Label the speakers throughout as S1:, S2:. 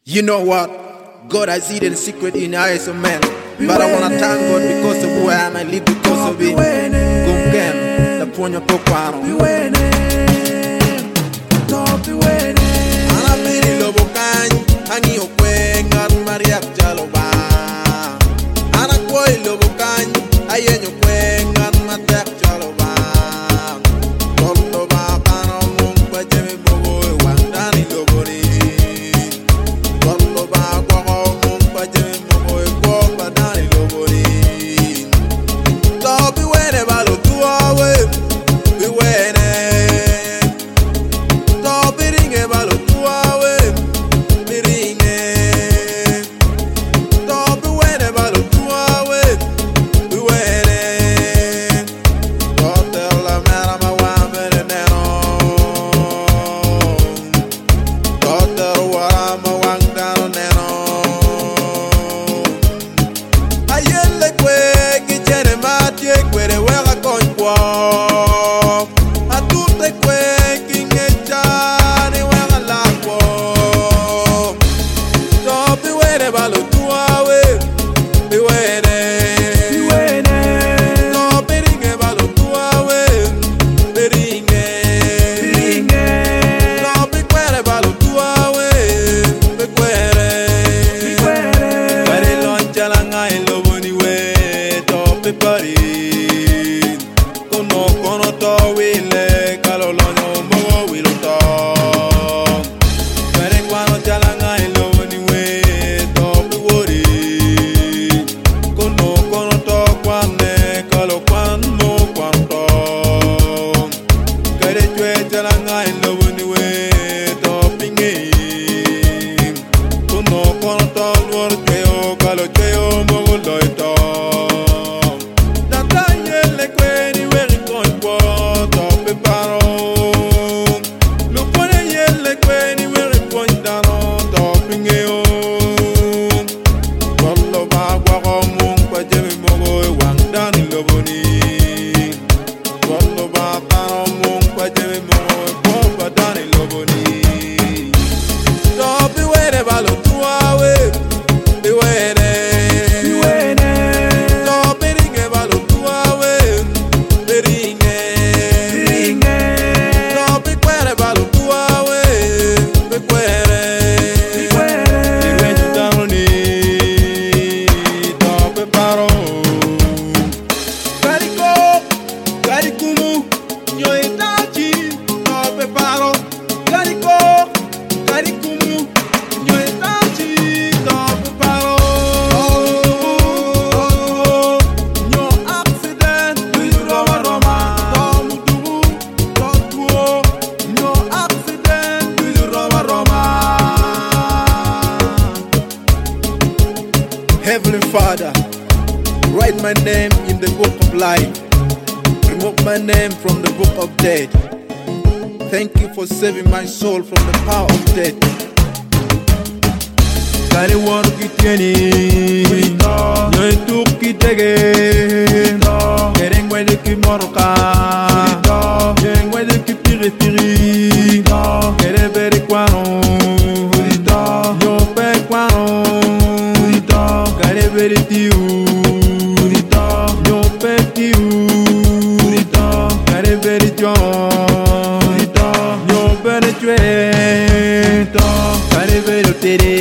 S1: You know what? God has hidden secret in the eyes of men. But I wanna thank God because of who I am and live because of Him. Gumgen, the Ponyo Popano. Anapiri Lobokan, Hani Okwe, Ngat Maria Jaloba. Anakoi Lobokan, Ayen Okwe, Ngat Matek Jaloba. Toloba, Kano, Mumpa, Jemi Bogo, Wandani Lobori. Toloba, Kwako, Mumpa, Jemi Bogo, Kwok, Badani Lobori. So be wene balo tuawe, be wene. So be ringe balo tuawe, be ringe. So be wene balo tuawe, be wene. So tell la mera ma wamene neno. So tell wara ma wangano neno. Ayele kwe kichene matie kwere wega konkwa. Atute kwe kingechani wega lakwo. So biwene balo tuawe, biwene. So biringe balo tuawe, biringe. So bikwere balo tuawe, bikwere. Pari loncha nga iloboni we topi pari. Kono to wile kalolonyo mo wilo to. Pari kwano chala nga iloboni we topi wori. Kono to kwane kalo kwan mo kwan to. Kare chwe chala nga iloboni we topi ngi. Kono to luor chweo kalo chweo mo loy to. Tata yele kweni weri konkwo topi paro. Lupone yele kweni weri koindano topi ngeo. Wallo ba gwako mung pa jemi mogo e wangdani loboni. Wallo ba tano mung pa jemi mogo e kwa dani loboni. Topi were balo tuawe, biwene. Topi ringe balo tuawe, biringe. Topi kwere balo tuawe, bikwere. Irwenyu daroni, topi paro. Kariko, karikumu, nyoitachi, topi paro. Kariko, karikumu, nyoitachi, topi paro. Nyo accident, biyu roma, tomutubu, totuo. Nyo accident, biyu roma. Heavenly Father, write my name in the book of life. Remove my name from the book of death. Thank you for saving my soul from the power of death. Kari wor kitieni, nyoy tuk kitege, kereng wede ki moroka, kereng wede ki piri piri, kere beri kwano, nyo pe kwano, kare beri tiu, nyo pe tiu, kare beri jon, nyo beri chwe, kare beri tere.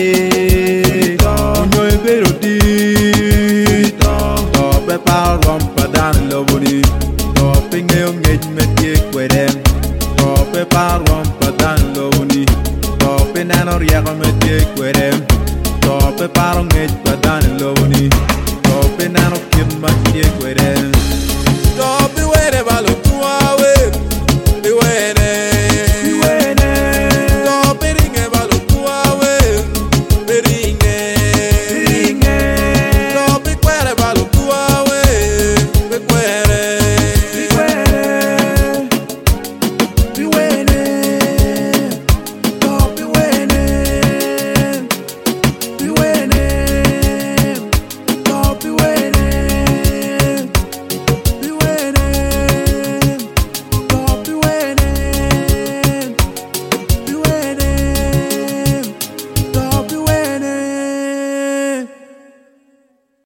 S1: Rompa dan loboni, topi ngeo ngej metie kwedem. Topi par rompa dan loboni, topi nano riego metie kwedem. Topi par ngej padan loboni, topi nano kim metie kwedem.